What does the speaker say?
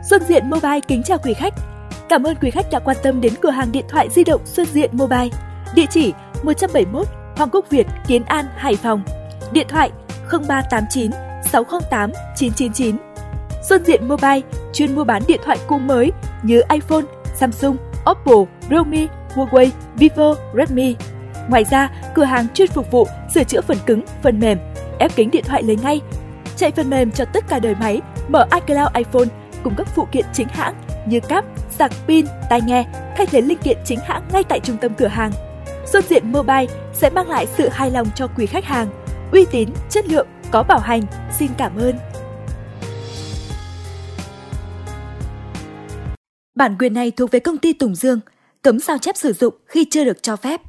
Xuân Diện Mobile kính chào quý khách. Cảm ơn quý khách đã quan tâm đến cửa hàng điện thoại di động Xuân Diện Mobile. Địa chỉ 171 Hoàng Quốc Việt, Kiến An, Hải Phòng. Điện thoại 0389 608 999. Xuân Diện Mobile chuyên mua bán điện thoại cũ mới như iPhone, Samsung, Oppo, Realme, Huawei, Vivo, Redmi. Ngoài ra, cửa hàng chuyên phục vụ sửa chữa phần cứng, phần mềm, ép kính điện thoại lấy ngay, chạy phần mềm cho tất cả đời máy, mở iCloud iPhone cùng các phụ kiện chính hãng như cáp, sạc pin, tai nghe, thay thế linh kiện chính hãng ngay tại trung tâm cửa hàng. Xuân Diện Mobile sẽ mang lại sự hài lòng cho quý khách hàng, uy tín, chất lượng, có bảo hành. Xin cảm ơn. Bản quyền này thuộc về công ty Tùng Dương, cấm sao chép sử dụng khi chưa được cho phép.